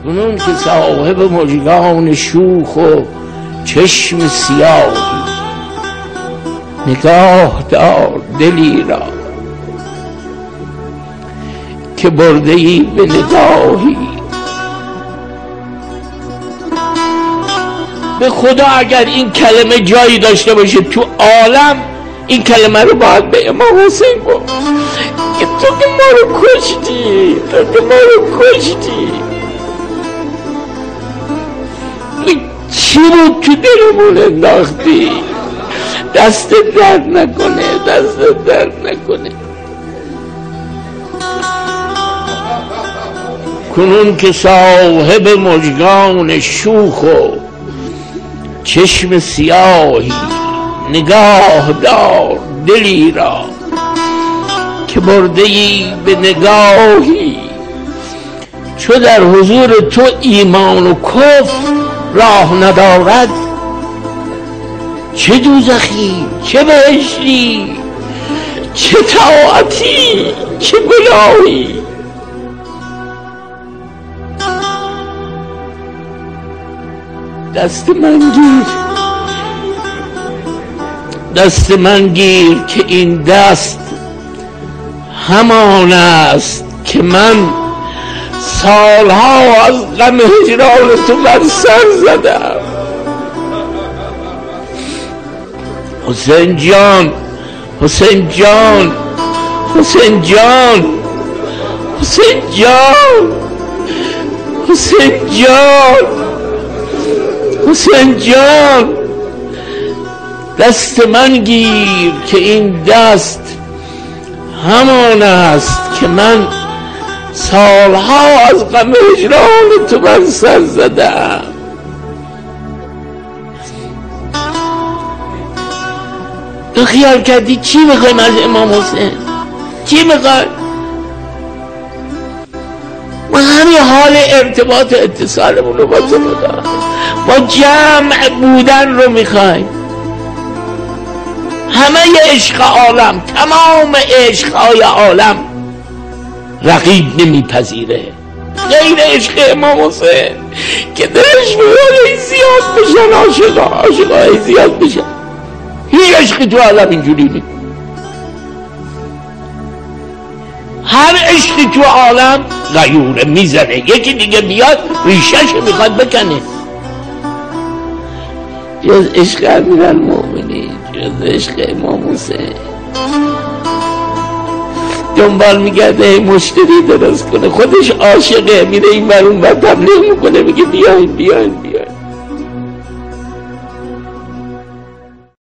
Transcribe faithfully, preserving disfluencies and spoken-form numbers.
کنون که صاحب مژگان شوخ و چشم سیاهی، نگاه دار دلی را که برده ای به نگاهی. به خدا اگر این کلمه جایی داشته باشه تو عالم، این کلمه رو باید به امام حسین گفت که تو که ما رو کشتی، تو که ما رو کشتی. چی بود تو دلمون انداختی؟ دست درد نکنه، دست درد نکنه. کنون که صاحب مژگان شوخ و چشم سیاهی، نگاه دار دلی را که برده ای به نگاهی. چو در حضور تو ایمان و کفر راه ندارد، چه دوزخی چه بهشتی، چه طاعتی چه گناهی. دست من گیر، دست من گیر که این دست همان است که من سالها از غم هجران تو بر سر زدم. حسین جان، حسین جان، حسین جان، حسین جان، حسین جان، حسین جان، دست من گیر که این دست همان است که من سالها از غم هجران تو بر سر زدم. تو خیال کردی چی میخوایم از امام حسین؟ چی میخوای؟ ما همین حال ارتباط اتصالمون رو با تو میخوایم، ما جمع بودن رو میخوایم. همه عشق عالم، تمام عشقهای عالم رقیب نمیپذیره غیر عشق امام حسین که درش می‌خواد زیاد بشن، عاشقا عاشقای زیاد بشن. هیچ عشقی تو عالم اینجوری نیست. هر عشقی تو عالم غیوره میزنه، یکی دیگه بیاد ریشه‌شو میخواد بکنه. جز عشق امیرالمومنین، جز عشق امام حسین دنبال میگرده مشتری درست کنه. خودش عاشقه، میره این بر اون بر تبلیغ میکنه، میگه بیاین بیاین بیاین.